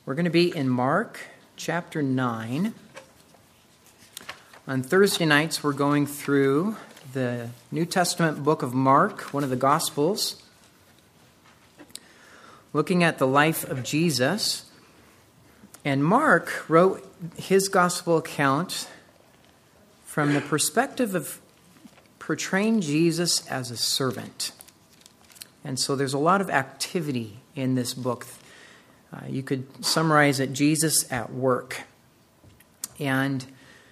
We're going to be in Mark chapter 9. On Thursday nights, we're going through the New Testament book of Mark, one of the Gospels, looking at the life of Jesus. And Mark wrote his Gospel account from the perspective of portraying Jesus as a servant. And so there's a lot of activity in this book. You could summarize it, Jesus at work. And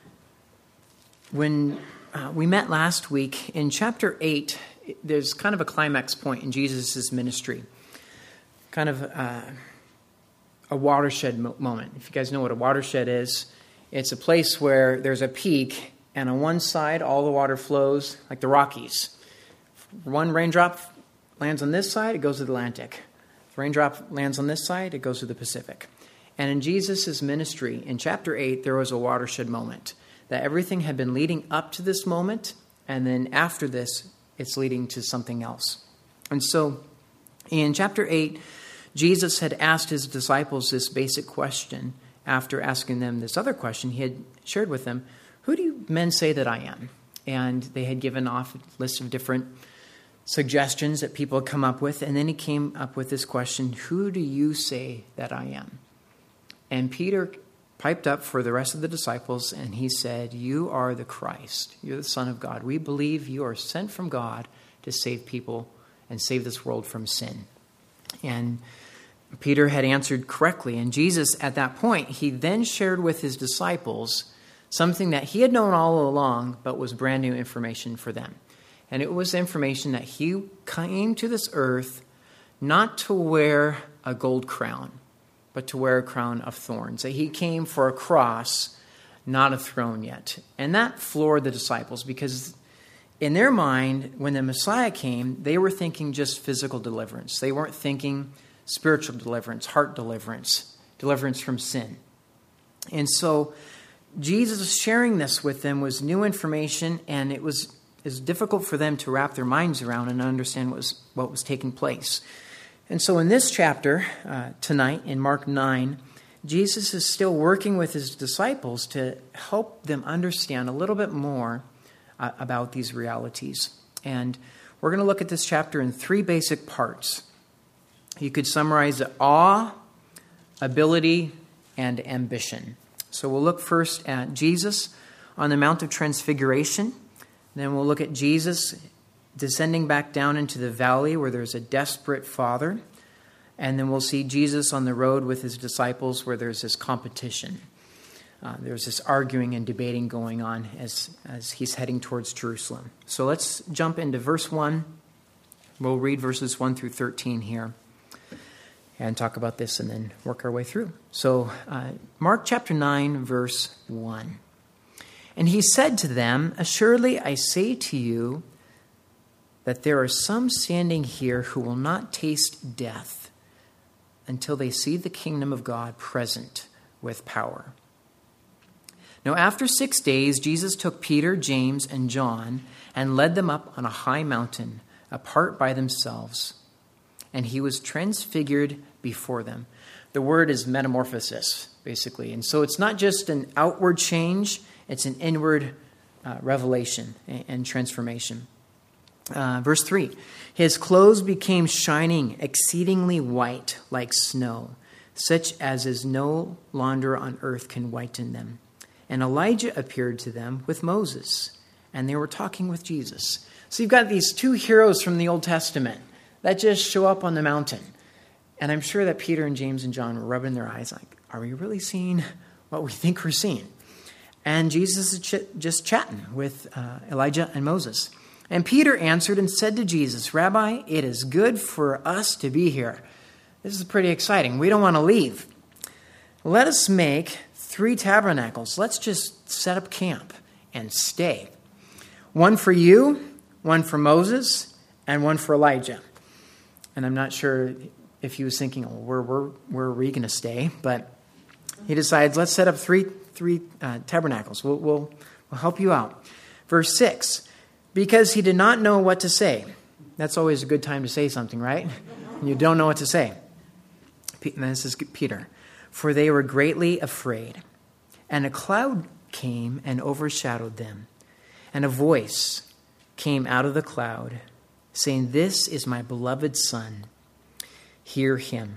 when we met last week, in chapter 8, there's kind of a climax point in Jesus' ministry. Kind of a watershed moment. If you guys know what a watershed is, it's a place where there's a peak, and on one side, all the water flows like the Rockies. One raindrop lands on this side, it goes to the Atlantic. The raindrop lands on this side, it goes to the Pacific. And in Jesus' ministry, in chapter 8, there was a watershed moment. That everything had been leading up to this moment, and then after this, it's leading to something else. And so, in chapter 8, Jesus had asked his disciples this basic question. After asking them this other question, he had shared with them, "Who do men say that I am?" And they had given off a list of different suggestions that people had come up with, and then he came up with this question, "Who do you say that I am?" And Peter piped up for the rest of the disciples, and he said, "You are the Christ. You're the Son of God. We believe you are sent from God to save people and save this world from sin." And Peter had answered correctly, and Jesus, at that point, he then shared with his disciples something that he had known all along, but was brand new information for them. And it was information that he came to this earth not to wear a gold crown, but to wear a crown of thorns. That he came for a cross, not a throne yet. And that floored the disciples because in their mind, when the Messiah came, they were thinking just physical deliverance. They weren't thinking spiritual deliverance, heart deliverance, deliverance from sin. And so Jesus sharing this with them was new information, and it was difficult for them to wrap their minds around and understand what was taking place. And so in this chapter, tonight, in Mark 9, Jesus is still working with his disciples to help them understand a little bit more about these realities. And we're going to look at this chapter in three basic parts. You could summarize it: awe, ability, and ambition. So we'll look first at Jesus on the Mount of Transfiguration. Then we'll look at Jesus descending back down into the valley where there's a desperate father. And then we'll see Jesus on the road with his disciples where there's this competition. There's this arguing and debating going on as he's heading towards Jerusalem. So let's jump into verse 1. We'll read verses 1 through 13 here and talk about this and then work our way through. So Mark chapter 9, verse 1. "And he said to them, 'Assuredly I say to you that there are some standing here who will not taste death until they see the kingdom of God present with power.' Now after 6 days, Jesus took Peter, James, and John and led them up on a high mountain, apart by themselves. And he was transfigured before them." The word is metamorphosis, basically. And so it's not just an outward change, it's an inward revelation and transformation. Verse 3, "His clothes became shining, exceedingly white like snow, such as is no launder on earth can whiten them. And Elijah appeared to them with Moses, and they were talking with Jesus." So you've got these two heroes from the Old Testament that just show up on the mountain. And I'm sure that Peter and James and John were rubbing their eyes like, are we really seeing what we think we're seeing? And Jesus is just chatting with Elijah and Moses. "And Peter answered and said to Jesus, 'Rabbi, it is good for us to be here.'" This is pretty exciting. We don't want to leave. "Let us make 3 tabernacles. Let's just set up camp and stay. One for you, one for Moses, and one for Elijah." And I'm not sure if he was thinking, where are we going to stay? But he decides, let's set up three tabernacles. We'll help you out. Verse 6, "Because he did not know what to say." That's always a good time to say something, right? And you don't know what to say. And this is Peter. for they were greatly afraid. And a cloud came and overshadowed them. And a voice came out of the cloud, saying, "This is my beloved Son. Hear him."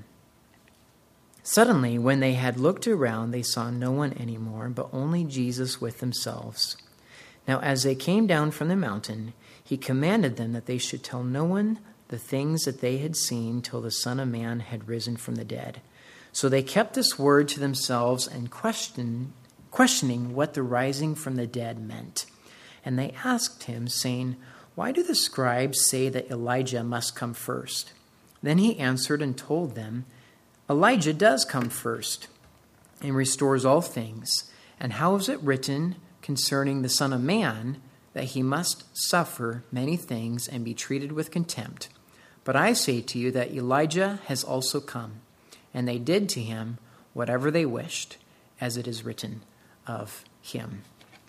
Suddenly, when they had looked around, they saw no one anymore, but only Jesus with themselves. Now, as they came down from the mountain, he commanded them that they should tell no one the things that they had seen till the Son of Man had risen from the dead. So they kept this word to themselves and questioning what the rising from the dead meant. And they asked him, saying, "Why do the scribes say that Elijah must come first?" Then he answered and told them, "Elijah does come first and restores all things. And how is it written concerning the Son of Man that he must suffer many things and be treated with contempt? But I say to you that Elijah has also come, and they did to him whatever they wished, as it is written of him."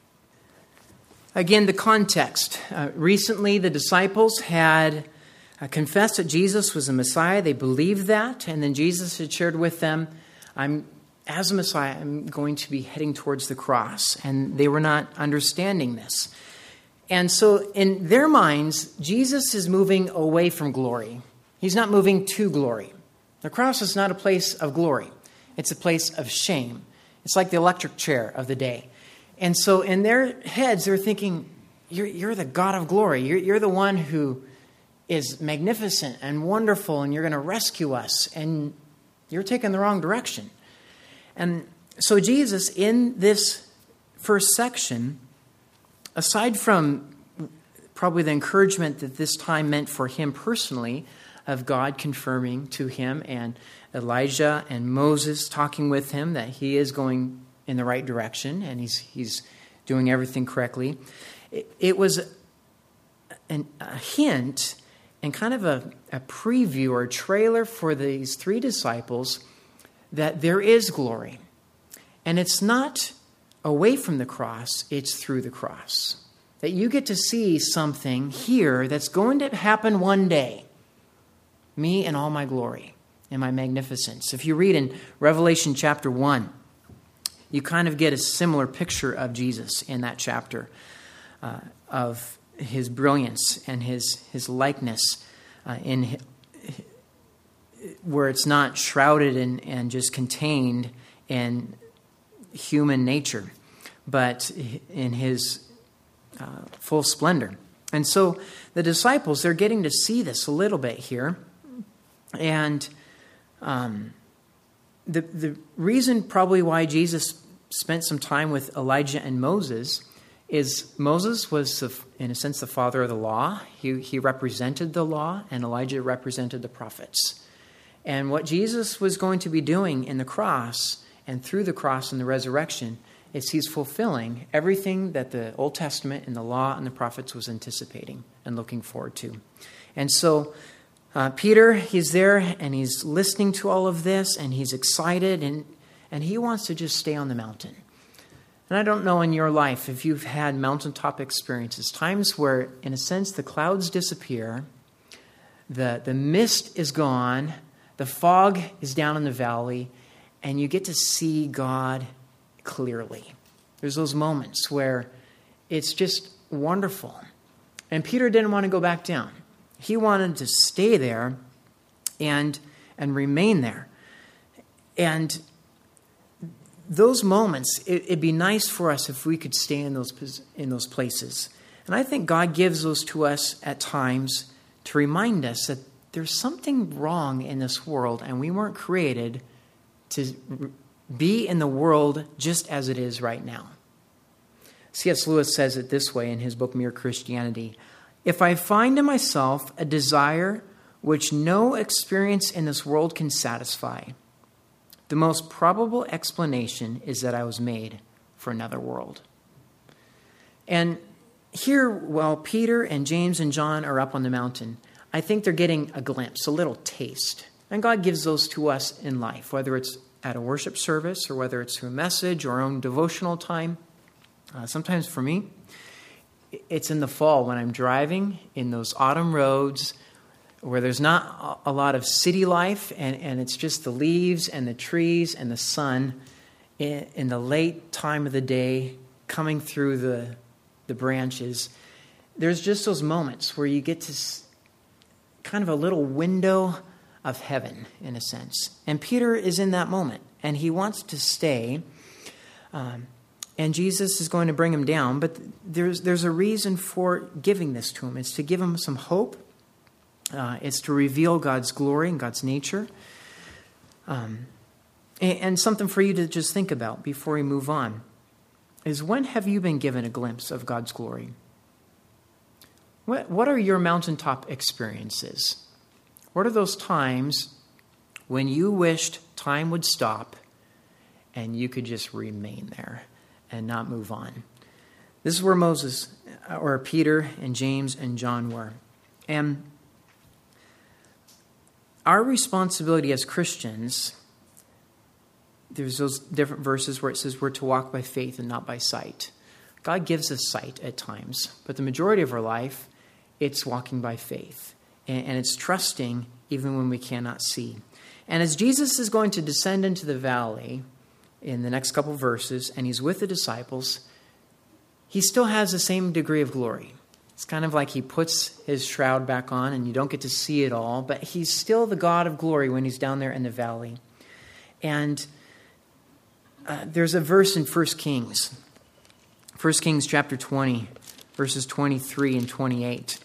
Again, the context. Recently, the disciples had confessed that Jesus was the Messiah. They believed that. And then Jesus had shared with them, as a Messiah, I'm going to be heading towards the cross. And they were not understanding this. And so in their minds, Jesus is moving away from glory. He's not moving to glory. The cross is not a place of glory. It's a place of shame. It's like the electric chair of the day. And so in their heads, they're thinking, you're the God of glory. You're the one who is magnificent and wonderful, and you're going to rescue us. And you're taking the wrong direction. And so Jesus, in this first section, aside from probably the encouragement that this time meant for him personally, of God confirming to him and Elijah and Moses talking with him that he is going in the right direction and he's doing everything correctly, it was a hint and kind of a preview or a trailer for these three disciples that there is glory. And it's not away from the cross, it's through the cross. That you get to see something here that's going to happen one day. Me and all my glory and my magnificence. If you read in Revelation chapter 1, you kind of get a similar picture of Jesus in that chapter, of his brilliance and his likeness, where it's not shrouded and just contained in human nature, but in his full splendor. And so the disciples, they're getting to see this a little bit here. And the reason probably why Jesus spent some time with Elijah and Moses is Moses was, in a sense, the father of the law. He represented the law, and Elijah represented the prophets. And what Jesus was going to be doing in the cross and through the cross and the resurrection is he's fulfilling everything that the Old Testament and the law and the prophets was anticipating and looking forward to. And so Peter, he's there and he's listening to all of this and he's excited and he wants to just stay on the mountain. And I don't know in your life if you've had mountaintop experiences, times where, in a sense, the clouds disappear, the mist is gone, the fog is down in the valley, and you get to see God clearly. There's those moments where it's just wonderful. And Peter didn't want to go back down. He wanted to stay there and remain there. And those moments, it'd be nice for us if we could stay in those places. And I think God gives those to us at times to remind us that there's something wrong in this world, and we weren't created to be in the world just as it is right now. C.S. Lewis says it this way in his book, Mere Christianity. If I find in myself a desire which no experience in this world can satisfy, the most probable explanation is that I was made for another world. And here, while Peter and James and John are up on the mountain, I think they're getting a glimpse, a little taste. And God gives those to us in life, whether it's at a worship service or whether it's through a message or our own devotional time. Sometimes for me, it's in the fall when I'm driving in those autumn roads, where there's not a lot of city life, and it's just the leaves and the trees and the sun in the late time of the day coming through the branches. There's just those moments where you get to kind of a little window of heaven, in a sense. And Peter is in that moment, and he wants to stay. And Jesus is going to bring him down, but there's a reason for giving this to him. It's to give him some hope. It's to reveal God's glory and God's nature. And something for you to just think about before we move on is, when have you been given a glimpse of God's glory? What are your mountaintop experiences? What are those times when you wished time would stop and you could just remain there and not move on? This is where Moses, or Peter and James and John were. And our responsibility as Christians, there's those different verses where it says we're to walk by faith and not by sight. God gives us sight at times, but the majority of our life, it's walking by faith. And it's trusting even when we cannot see. And as Jesus is going to descend into the valley in the next couple of verses, and he's with the disciples, he still has the same degree of glory. It's kind of like he puts his shroud back on and you don't get to see it all, but he's still the God of glory when he's down there in the valley. And there's a verse in 1 Kings. 1 Kings chapter 20, verses 23 and 28.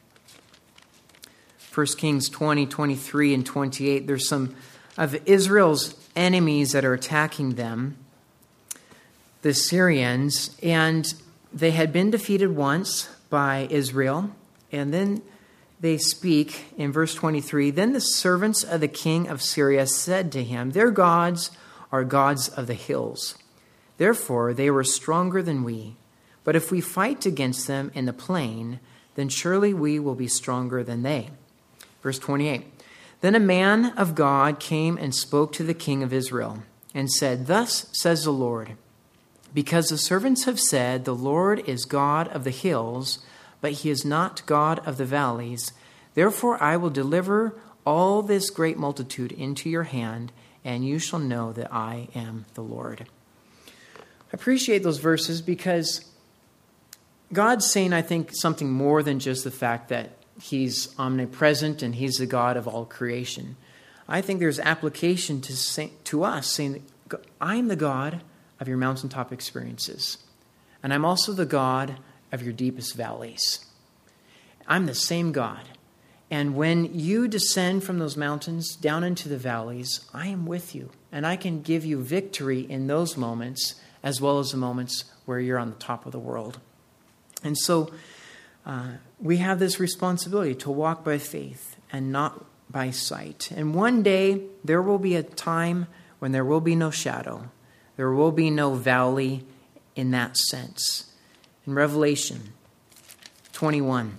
1 Kings 20, 23 and 28. There's some of Israel's enemies that are attacking them, the Syrians, and they had been defeated once by Israel. And then they speak in verse 23, "Then the servants of the king of Syria said to him, 'Their gods are gods of the hills. Therefore they were stronger than we. But if we fight against them in the plain, then surely we will be stronger than they.'" Verse 28, "Then a man of God came and spoke to the king of Israel and said, 'Thus says the Lord, because the servants have said, the Lord is God of the hills, but he is not God of the valleys. Therefore I will deliver all this great multitude into your hand, and you shall know that I am the Lord.'" I appreciate those verses because God's saying, I think, something more than just the fact that he's omnipresent and he's the God of all creation. I think there's application to us saying, I am the God of your mountaintop experiences. And I'm also the God of your deepest valleys. I'm the same God. And when you descend from those mountains down into the valleys, I am with you. And I can give you victory in those moments as well as the moments where you're on the top of the world. And so we have this responsibility to walk by faith and not by sight. And one day there will be a time when there will be no shadow. There will be no valley in that sense. In Revelation 21,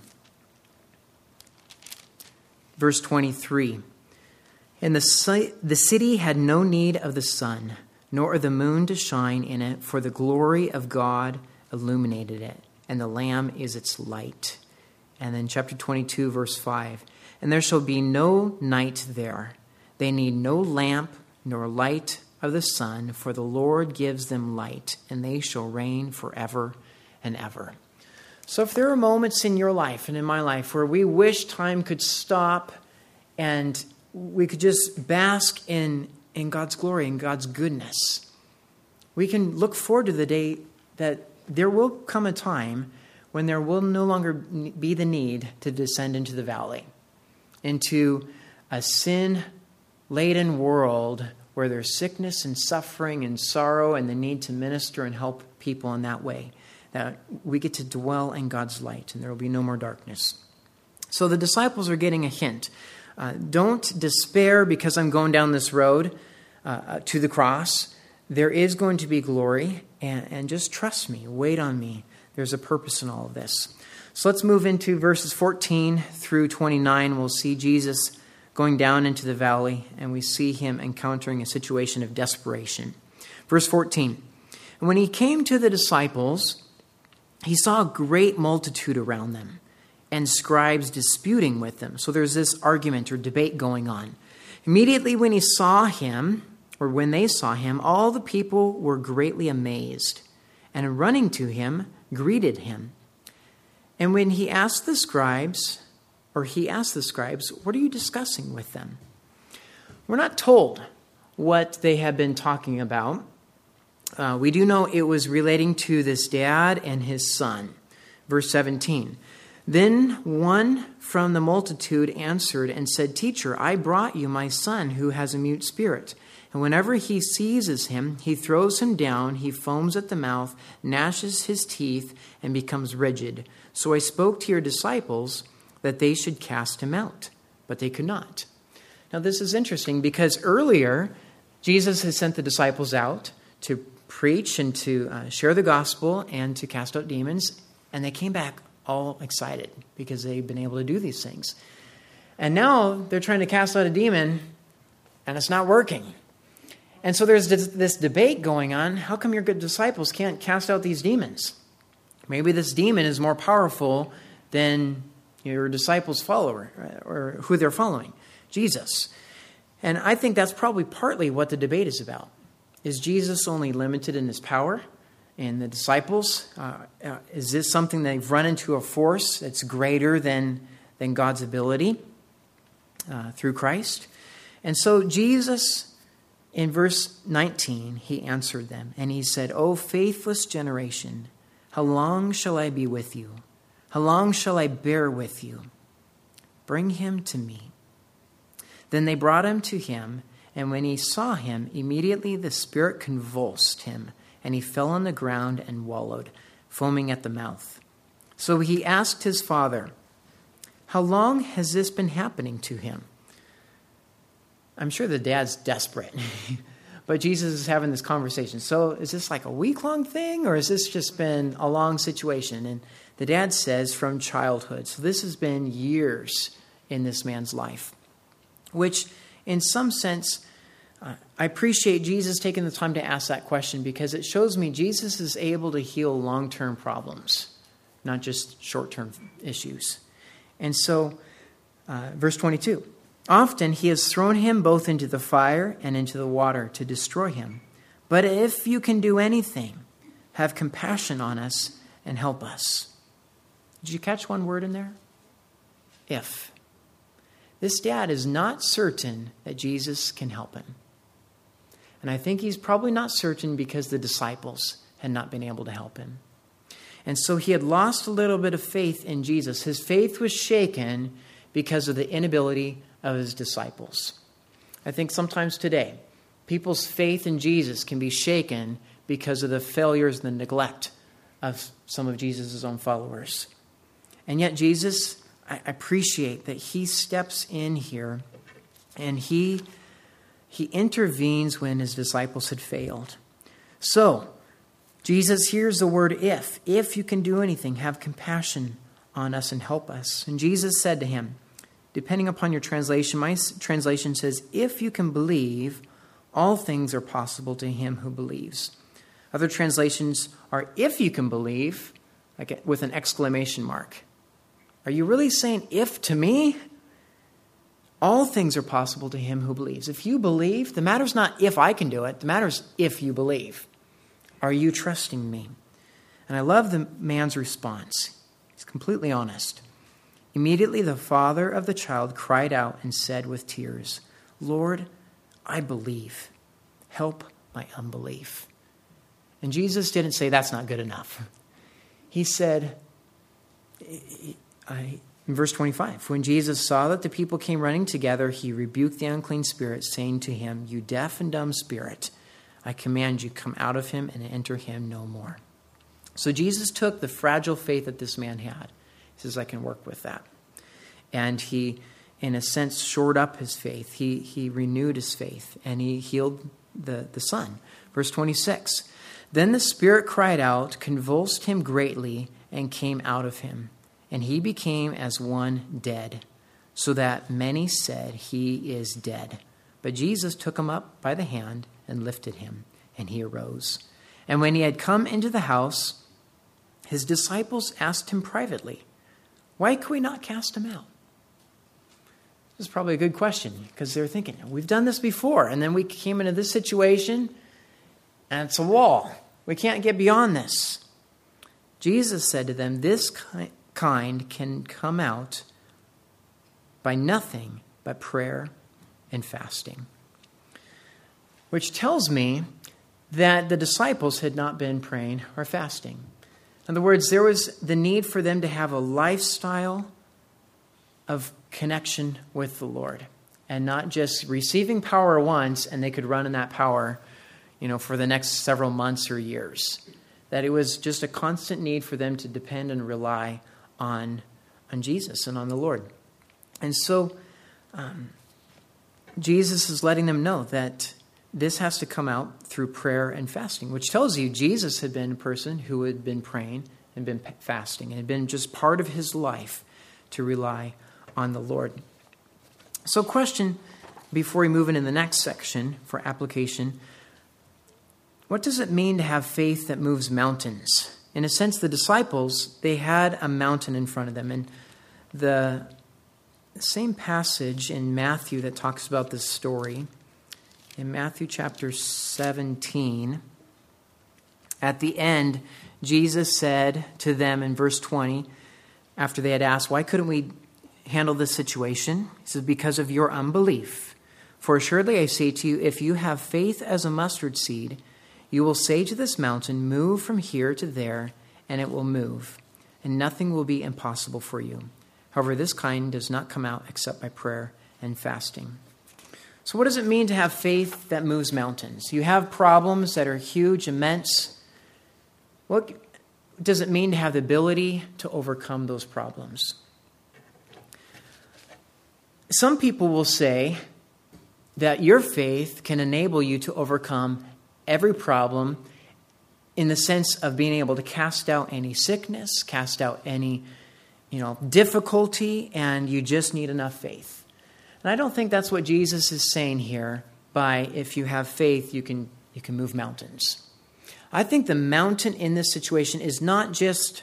verse 23, "And the city had no need of the sun, nor of the moon to shine in it, for the glory of God illuminated it, and the Lamb is its light." And then chapter 22, verse 5, "And there shall be no night there. They need no lamp nor light of the sun, for the Lord gives them light, and they shall reign forever and ever." So if there are moments in your life and in my life where we wish time could stop and we could just bask in God's glory and God's goodness, we can look forward to the day that there will come a time when there will no longer be the need to descend into the valley, into a sin-laden world where there's sickness and suffering and sorrow and the need to minister and help people in that way. That we get to dwell in God's light and there will be no more darkness. So the disciples are getting a hint. Don't despair because I'm going down this road to the cross. There is going to be glory, and just trust me, wait on me. There's a purpose in all of this. So let's move into verses 14 through 29. We'll see Jesus going down into the valley, and we see him encountering a situation of desperation. Verse 14, "And when he came to the disciples, he saw a great multitude around them, and scribes disputing with them. So there's this argument or debate going on. Immediately when they saw him, all the people were greatly amazed, and running to him, greeted him. And when he asked the scribes, what are you discussing with them? We're not told what they had been talking about. We do know it was relating to this dad and his son. Verse 17. Then one from the multitude answered and said, "Teacher, I brought you my son who has a mute spirit. And whenever he seizes him, he throws him down, he foams at the mouth, gnashes his teeth, and becomes rigid. So I spoke to your disciples that they should cast him out, but they could not." Now this is interesting because earlier, Jesus had sent the disciples out to preach and to share the gospel and to cast out demons, and they came back all excited because they've been able to do these things. And now they're trying to cast out a demon, and it's not working. And so there's this debate going on. How come your good disciples can't cast out these demons? Maybe this demon is more powerful than your disciples' follower or who they're following, Jesus. And I think that's probably partly what the debate is about. Is Jesus only limited in his power? And the disciples, is this something they've run into a force that's greater than God's ability through Christ? And so Jesus, in verse 19, he answered them, and he said, "O faithless generation, how long shall I be with you? How long shall I bear with you? Bring him to me." Then they brought him to him, and when he saw him, immediately the spirit convulsed him, and he fell on the ground and wallowed, foaming at the mouth. So he asked his father, "How long has this been happening to him?" I'm sure the dad's desperate, but Jesus is having this conversation. So is this like a week-long thing, or has this just been a long situation? And the dad says from childhood. So this has been years in this man's life, which in some sense, I appreciate Jesus taking the time to ask that question because it shows me Jesus is able to heal long-term problems, not just short-term issues. And so, verse 22, often he has thrown him both into the fire and into the water to destroy him. But if you can do anything, have compassion on us and help us. Did you catch one word in there? If. This dad is not certain that Jesus can help him. And I think he's probably not certain because the disciples had not been able to help him. And so he had lost a little bit of faith in Jesus. His faith was shaken because of the inability of his disciples. I think sometimes today, people's faith in Jesus can be shaken because of the failures and the neglect of some of Jesus' own followers. And yet Jesus, I appreciate that he steps in here and he intervenes when his disciples had failed. So, Jesus hears the word if. If you can do anything, have compassion on us and help us. And Jesus said to him, depending upon your translation, my translation says, if you can believe, all things are possible to him who believes. Other translations are, if you can believe, like with an exclamation mark. Are you really saying if to me? All things are possible to him who believes. If you believe, the matter's not if I can do it. The matter's if you believe. Are you trusting me? And I love the man's response. He's completely honest. Immediately the father of the child cried out and said with tears, "Lord, I believe. Help my unbelief." And Jesus didn't say that's not good enough. He said, in verse 25, when Jesus saw that the people came running together, he rebuked the unclean spirit, saying to him, "You deaf and dumb spirit, I command you, come out of him and enter him no more." So Jesus took the fragile faith that this man had. He says, I can work with that. And he, in a sense, shored up his faith. He renewed his faith, and he healed the son. Verse 26, then the spirit cried out, convulsed him greatly, and came out of him. And he became as one dead, so that many said, he is dead. But Jesus took him up by the hand and lifted him, and he arose. And when he had come into the house, his disciples asked him privately, Why could we not cast them out? This is probably a good question, because they're thinking, we've done this before, and then we came into this situation, and it's a wall. We can't get beyond this. Jesus said to them, this kind can come out by nothing but prayer and fasting. Which tells me that the disciples had not been praying or fasting. In other words, there was the need for them to have a lifestyle of connection with the Lord, and not just receiving power once and they could run in that power, for the next several months or years. That it was just a constant need for them to depend and rely on Jesus and on the Lord. And so Jesus is letting them know that this has to come out through prayer and fasting, which tells you Jesus had been a person who had been praying and been fasting. It had been just part of his life to rely on the Lord. So question, before we move into the next section for application, what does it mean to have faith that moves mountains? In a sense, the disciples, they had a mountain in front of them. And the same passage in Matthew that talks about this story, in Matthew chapter 17, at the end, Jesus said to them in verse 20, after they had asked, why couldn't we handle this situation? He says, because of your unbelief. For assuredly I say to you, if you have faith as a mustard seed, you will say to this mountain, move from here to there, and it will move, and nothing will be impossible for you. However, this kind does not come out except by prayer and fasting. So what does it mean to have faith that moves mountains? You have problems that are huge, immense. What does it mean to have the ability to overcome those problems? Some people will say that your faith can enable you to overcome every problem in the sense of being able to cast out any sickness, cast out any, difficulty, and you just need enough faith. And I don't think that's what Jesus is saying here by if you have faith, you can move mountains. I think the mountain in this situation is not just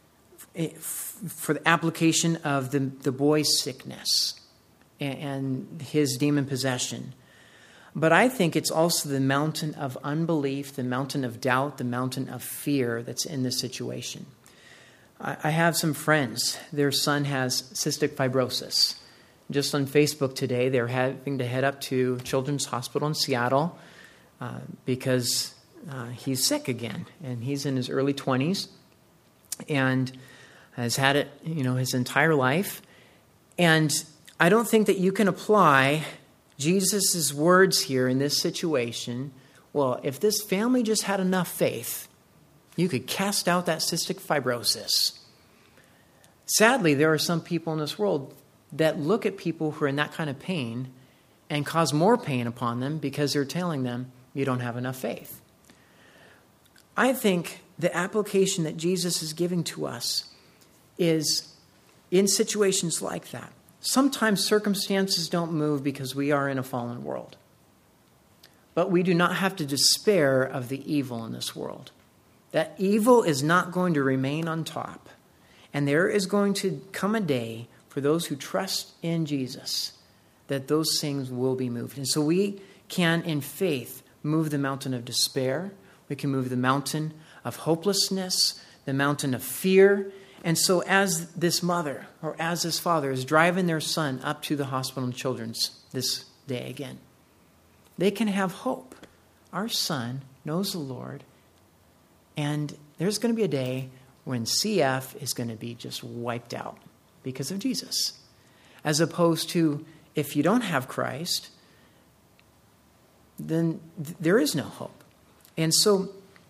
for the application of the boy's sickness and his demon possession. But I think it's also the mountain of unbelief, the mountain of doubt, the mountain of fear that's in this situation. I have some friends. Their son has cystic fibrosis. Just on Facebook today, they're having to head up to Children's Hospital in Seattle because he's sick again. And he's in his early 20s and has had it, his entire life. And I don't think that you can apply Jesus' words here in this situation. Well, if this family just had enough faith, you could cast out that cystic fibrosis. Sadly, there are some people in this world that look at people who are in that kind of pain and cause more pain upon them because they're telling them you don't have enough faith. I think the application that Jesus is giving to us is in situations like that. Sometimes circumstances don't move because we are in a fallen world. But we do not have to despair of the evil in this world. That evil is not going to remain on top. And there is going to come a day for those who trust in Jesus that those things will be moved. And so we can, in faith, move the mountain of despair. We can move the mountain of hopelessness, the mountain of fear. And so as this mother or as this father is driving their son up to the hospital and children's this day again, they can have hope. Our son knows the Lord, and there's going to be a day when CF is going to be just wiped out because of Jesus. As opposed to if you don't have Christ, then there is no hope. And so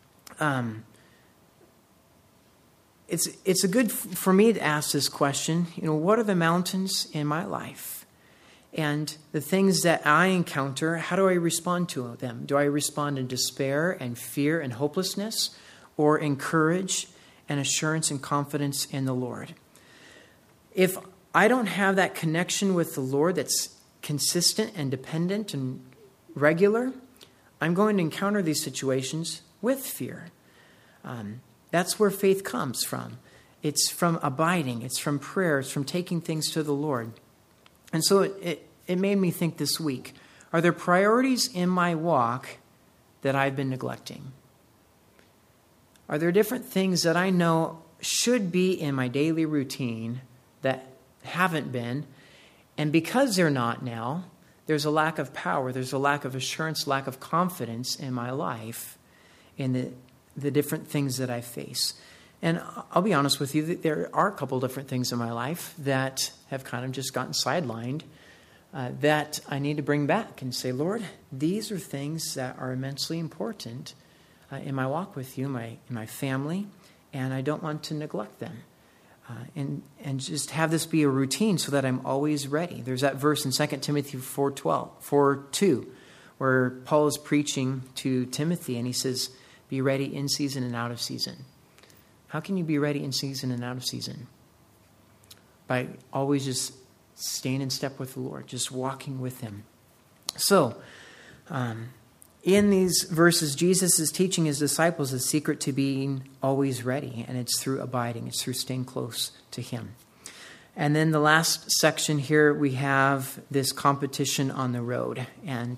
it's a good for me to ask this question, what are the mountains in my life? And the things that I encounter, how do I respond to them? Do I respond in despair and fear and hopelessness, or in courage and assurance and confidence in the Lord? If I don't have that connection with the Lord that's consistent and dependent and regular, I'm going to encounter these situations with fear. That's where faith comes from. It's from abiding. It's from prayer. It's from taking things to the Lord. And so it made me think this week, are there priorities in my walk that I've been neglecting? Are there different things that I know should be in my daily routine that haven't been? And because they're not now, there's a lack of power, there's a lack of assurance, lack of confidence in my life in the different things that I face. And I'll be honest with you, that there are a couple different things in my life that have kind of just gotten sidelined that I need to bring back and say, Lord, these are things that are immensely important in my walk with you, in my family, and I don't want to neglect them. And just have this be a routine so that I'm always ready. There's that verse in 2 Timothy 4:2, where Paul is preaching to Timothy, and he says, be ready in season and out of season. How can you be ready in season and out of season? By always just staying in step with the Lord, just walking with him. So, in these verses, Jesus is teaching his disciples the secret to being always ready, and it's through abiding. It's through staying close to him. And then the last section here, we have this competition on the road, and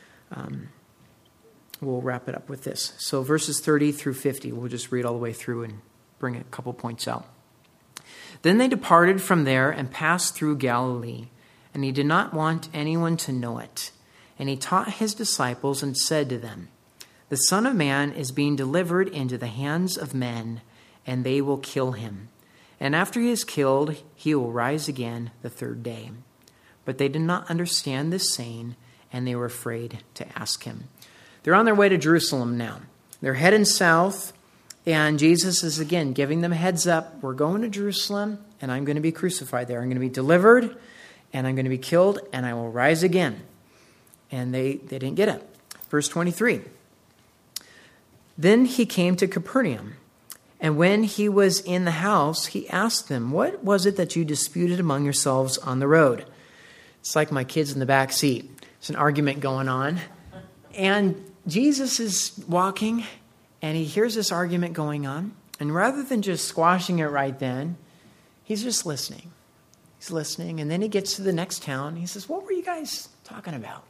we'll wrap it up with this. So verses 30 through 50, we'll just read all the way through and bring a couple points out. Then they departed from there and passed through Galilee, and he did not want anyone to know it. And he taught his disciples and said to them, the Son of Man is being delivered into the hands of men, and they will kill him. And after he is killed, he will rise again the third day. But they did not understand this saying, and they were afraid to ask him. They're on their way to Jerusalem now. They're heading south, and Jesus is again giving them a heads up. We're going to Jerusalem, and I'm going to be crucified there. I'm going to be delivered, and I'm going to be killed, and I will rise again. And they didn't get it. Verse 23. Then he came to Capernaum, and when he was in the house, he asked them, what was it that you disputed among yourselves on the road? It's like my kids in the back seat. There's an argument going on. And Jesus is walking, and he hears this argument going on. And rather than just squashing it right then, he's just listening. He's listening, and then he gets to the next town. He says, what were you guys talking about?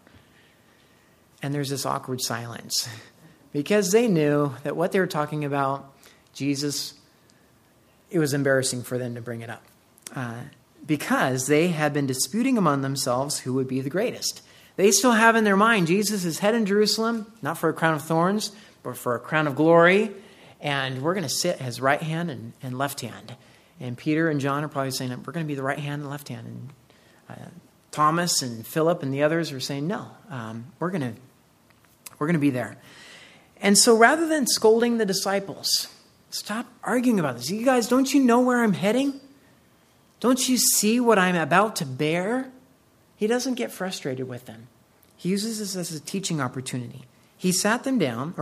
And there's this awkward silence because they knew that what they were talking about, Jesus, it was embarrassing for them to bring it up because they had been disputing among themselves who would be the greatest. They still have in their mind, Jesus is heading to Jerusalem, not for a crown of thorns, but for a crown of glory. And we're going to sit at his right hand and left hand. And Peter and John are probably saying, we're going to be the right hand and left hand. And Thomas and Philip and the others are saying, no, we're going to be there. And so rather than scolding the disciples, stop arguing about this. You guys, don't you know where I'm heading? Don't you see what I'm about to bear? He doesn't get frustrated with them. He uses this as a teaching opportunity. He sat down.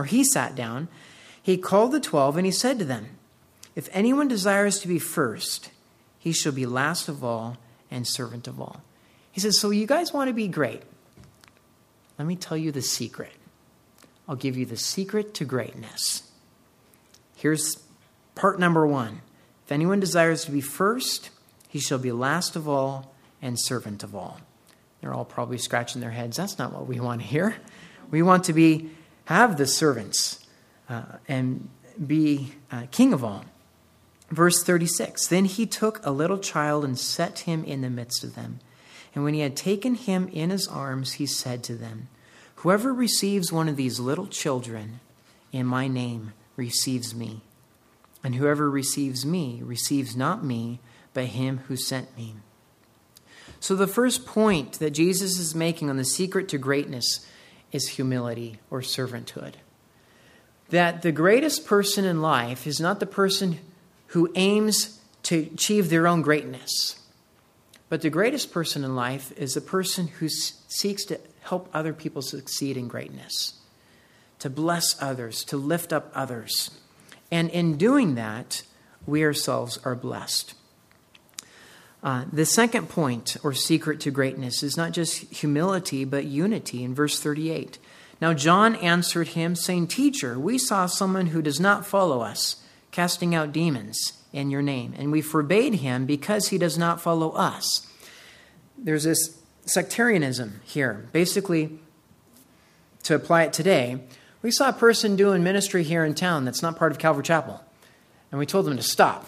He called the 12 and he said to them, if anyone desires to be first, he shall be last of all and servant of all. He says, so you guys want to be great? Let me tell you the secret. I'll give you the secret to greatness. Here's part number 1. If anyone desires to be first, he shall be last of all and servant of all. They're all probably scratching their heads. That's not what we want to hear. We want to have the servants and be king of all. Verse 36, then he took a little child and set him in the midst of them. And when he had taken him in his arms, he said to them, whoever receives one of these little children in my name receives me. And whoever receives me receives not me, but him who sent me. So the first point that Jesus is making on the secret to greatness is humility or servanthood. That the greatest person in life is not the person who aims to achieve their own greatness. But the greatest person in life is the person who seeks to help other people succeed in greatness, to bless others, to lift up others. And in doing that, we ourselves are blessed. The second point or secret to greatness is not just humility, but unity in verse 38. Now John answered him, saying, Teacher, we saw someone who does not follow us casting out demons in your name. And we forbade him because he does not follow us. There's this sectarianism here. Basically, to apply it today, we saw a person doing ministry here in town that's not part of Calvary Chapel. And we told them to stop.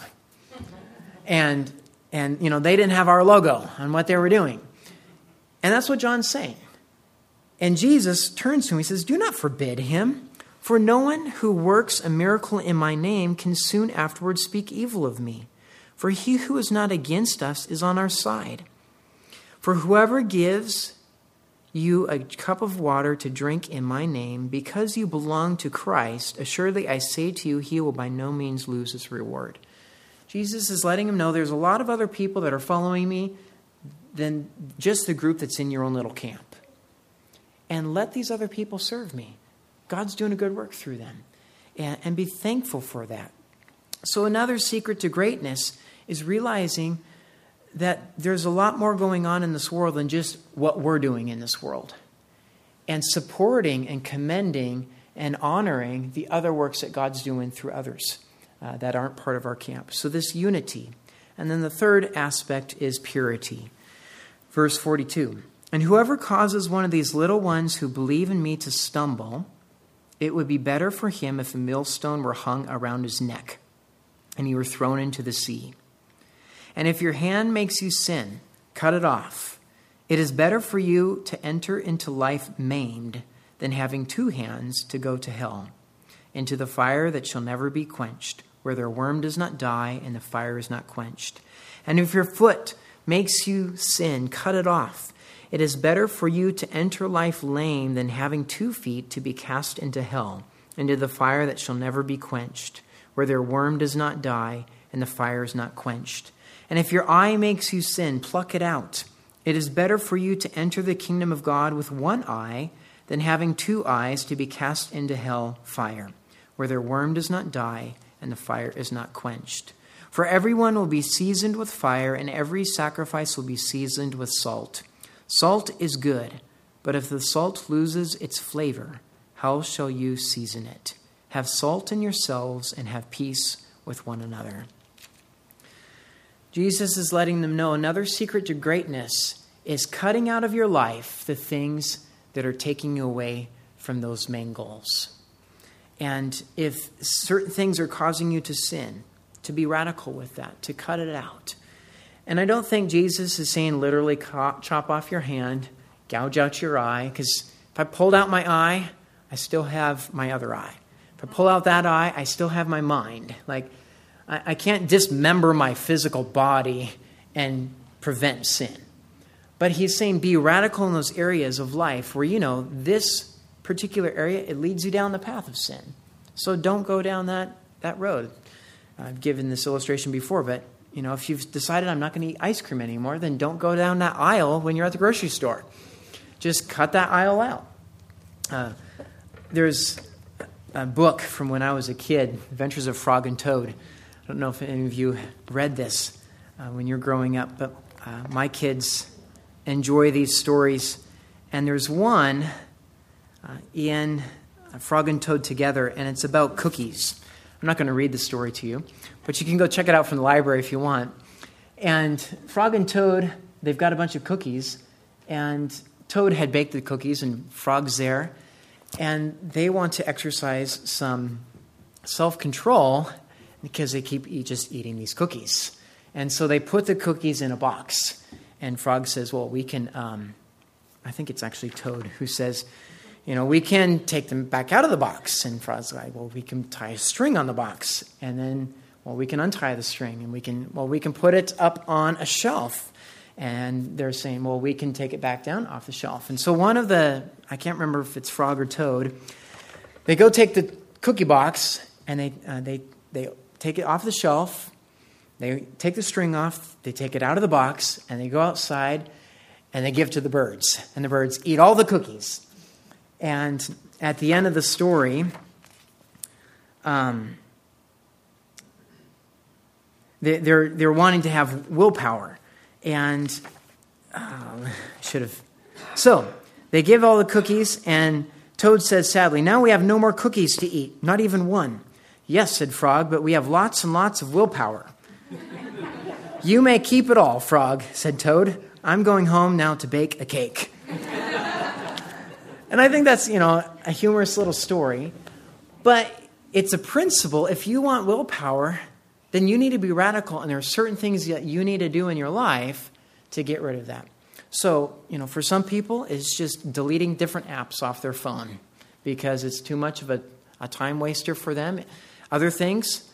And they didn't have our logo on what they were doing. And that's what John's saying. And Jesus turns to him. He says, do not forbid him, for no one who works a miracle in my name can soon afterwards speak evil of me. For he who is not against us is on our side. For whoever gives you a cup of water to drink in my name, because you belong to Christ, assuredly I say to you, he will by no means lose his reward. Jesus is letting him know there's a lot of other people that are following me than just the group that's in your own little camp. And let these other people serve me. God's doing a good work through them. And be thankful for that. So another secret to greatness is realizing that there's a lot more going on in this world than just what we're doing in this world. And supporting and commending and honoring the other works that God's doing through others that aren't part of our camp. So this unity. And then the third aspect is purity. Verse 42. And whoever causes one of these little ones who believe in me to stumble, it would be better for him if a millstone were hung around his neck and he were thrown into the sea. And if your hand makes you sin, cut it off. It is better for you to enter into life maimed than having two hands to go to hell, into the fire that shall never be quenched, where their worm does not die and the fire is not quenched. And if your foot makes you sin, cut it off. It is better for you to enter life lame than having 2 feet to be cast into hell, into the fire that shall never be quenched, where their worm does not die and the fire is not quenched. And if your eye makes you sin, pluck it out. It is better for you to enter the kingdom of God with 1 eye than having 2 eyes to be cast into hell fire, where their worm does not die and the fire is not quenched. For everyone will be seasoned with fire, and every sacrifice will be seasoned with salt. Salt is good, but if the salt loses its flavor, how shall you season it? Have salt in yourselves and have peace with one another. Jesus is letting them know another secret to greatness is cutting out of your life the things that are taking you away from those main goals. And if certain things are causing you to sin, to be radical with that, to cut it out. And I don't think Jesus is saying literally chop off your hand, gouge out your eye, because if I pulled out my eye, I still have my other eye. If I pull out that eye, I still have my mind. Like, I can't dismember my physical body and prevent sin. But he's saying be radical in those areas of life where, this particular area, it leads you down the path of sin. So don't go down that road. I've given this illustration before, but, if you've decided I'm not going to eat ice cream anymore, then don't go down that aisle when you're at the grocery store. Just cut that aisle out. There's a book from when I was a kid, Adventures of Frog and Toad. I don't know if any of you read this when you're growing up, but my kids enjoy these stories. And there's one in Frog and Toad Together, and it's about cookies. I'm not going to read the story to you, but you can go check it out from the library if you want. And Frog and Toad, they've got a bunch of cookies, and Toad had baked the cookies, and Frog's there, and they want to exercise some self-control because they keep just eating these cookies. And so they put the cookies in a box, and Frog says, well, we can, I think it's actually Toad who says, we can take them back out of the box. And Frog's like, well, we can tie a string on the box. And then, we can untie the string. And we can put it up on a shelf. And they're saying, we can take it back down off the shelf. And so one of I can't remember if it's Frog or Toad, they go take the cookie box, and they take it off the shelf. They take the string off. They take it out of the box. And they go outside, and they give to the birds. And the birds eat all the cookies. And at the end of the story, they're wanting to have willpower, and So they give all the cookies, and Toad says sadly, "Now we have no more cookies to eat, not even one. Yes, said Frog, but we have lots and lots of willpower. You may keep it all, Frog, said Toad. I'm going home now to bake a cake. And I think that's, a humorous little story. But it's a principle. If you want willpower, then you need to be radical. And there are certain things that you need to do in your life to get rid of that. So, for some people, it's just deleting different apps off their phone because it's too much of a time waster for them. Other things,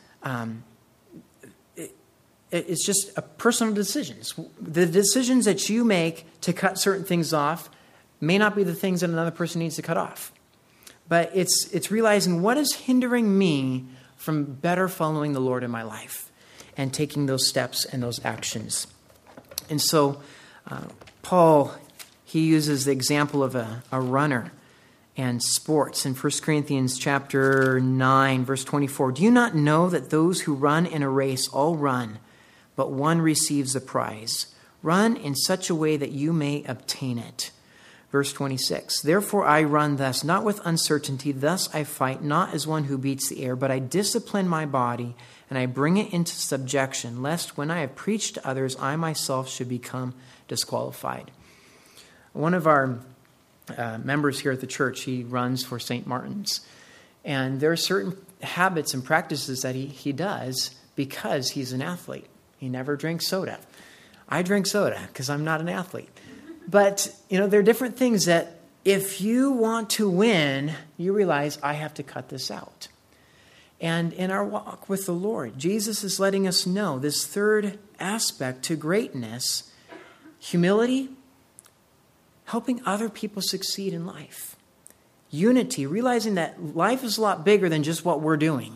it's just a personal decisions. The decisions that you make to cut certain things off may not be the things that another person needs to cut off. But it's realizing what is hindering me from better following the Lord in my life and taking those steps and those actions. And so Paul, he uses the example of a runner and sports in 1 Corinthians chapter 9, verse 24. Do you not know that those who run in a race all run, but one receives the prize? Run in such a way that you may obtain it. Verse 26, therefore I run thus, not with uncertainty, thus I fight, not as one who beats the air, but I discipline my body, and I bring it into subjection, lest when I have preached to others, I myself should become disqualified. One of our members here at the church, he runs for St. Martin's, and there are certain habits and practices that he does because he's an athlete. He never drinks soda. I drink soda because I'm not an athlete. But, there are different things that if you want to win, you realize I have to cut this out. And in our walk with the Lord, Jesus is letting us know this third aspect to greatness, humility, helping other people succeed in life. Unity, realizing that life is a lot bigger than just what we're doing.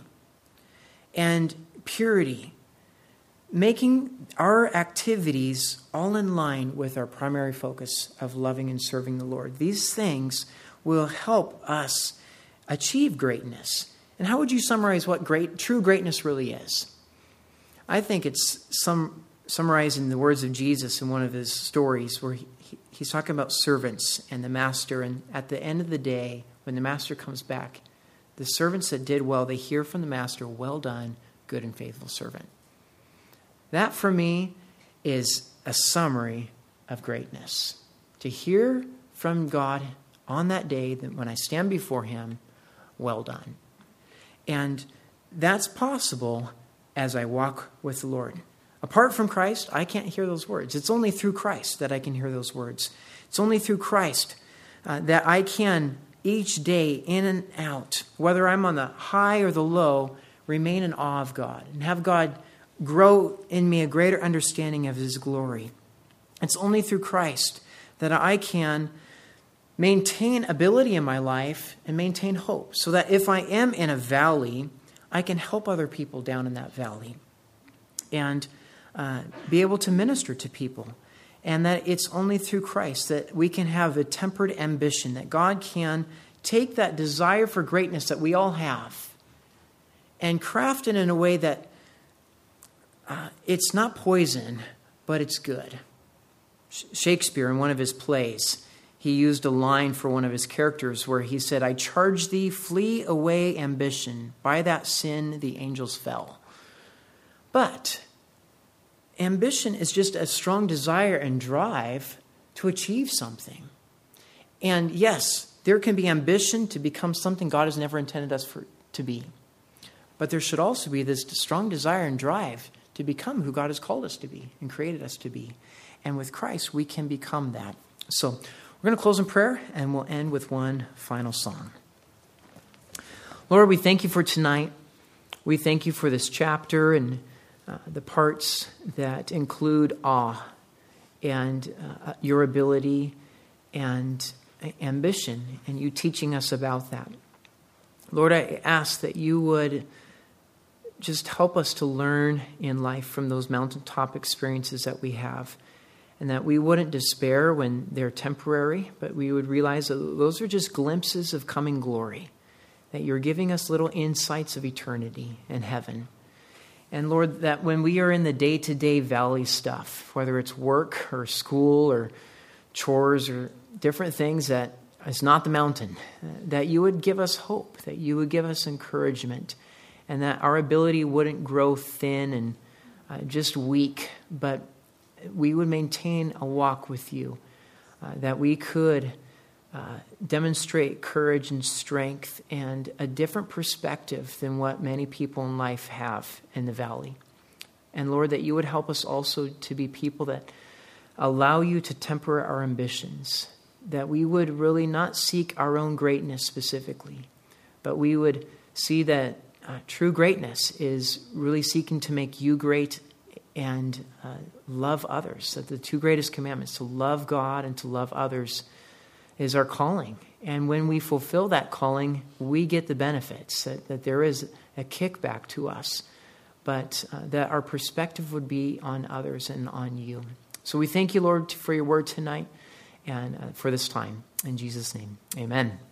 And purity, making our activities all in line with our primary focus of loving and serving the Lord. These things will help us achieve greatness. And how would you summarize what true greatness really is? I think it's summarized in the words of Jesus in one of his stories where he's talking about servants and the master. And at the end of the day, when the master comes back, the servants that did well, they hear from the master, well done, good and faithful servant. That, for me, is a summary of greatness. To hear from God on that day, that when I stand before him, well done. And that's possible as I walk with the Lord. Apart from Christ, I can't hear those words. It's only through Christ that I can hear those words. It's only through Christ that I can, each day, in and out, whether I'm on the high or the low, remain in awe of God and have God grow in me a greater understanding of his glory. It's only through Christ that I can maintain ability in my life and maintain hope, so that if I am in a valley, I can help other people down in that valley and be able to minister to people. And that it's only through Christ that we can have a tempered ambition, that God can take that desire for greatness that we all have and craft it in a way that it's not poison, but it's good. Shakespeare, in one of his plays, he used a line for one of his characters where he said, I charge thee, flee away ambition. By that sin the angels fell. But ambition is just a strong desire and drive to achieve something. And yes, there can be ambition to become something God has never intended us to be. But there should also be this strong desire and drive to become who God has called us to be and created us to be. And with Christ, we can become that. So we're going to close in prayer, and we'll end with one final song. Lord, we thank you for tonight. We thank you for this chapter and the parts that include awe and your ability and ambition, and you teaching us about that. Lord, I ask that you would just help us to learn in life from those mountaintop experiences that we have, and that we wouldn't despair when they're temporary, but we would realize that those are just glimpses of coming glory, that you're giving us little insights of eternity and heaven. And Lord, that when we are in the day-to-day valley stuff, whether it's work or school or chores or different things that is not the mountain, that you would give us hope, that you would give us encouragement, and that our ability wouldn't grow thin and just weak, but we would maintain a walk with you, that we could demonstrate courage and strength and a different perspective than what many people in life have in the valley. And Lord, that you would help us also to be people that allow you to temper our ambitions, that we would really not seek our own greatness specifically, but we would see that true greatness is really seeking to make you great and love others. That the two greatest commandments, to love God and to love others, is our calling. And when we fulfill that calling, we get the benefits, that there is a kickback to us, but that our perspective would be on others and on you. So we thank you, Lord, for your word tonight and for this time. In Jesus' name, amen.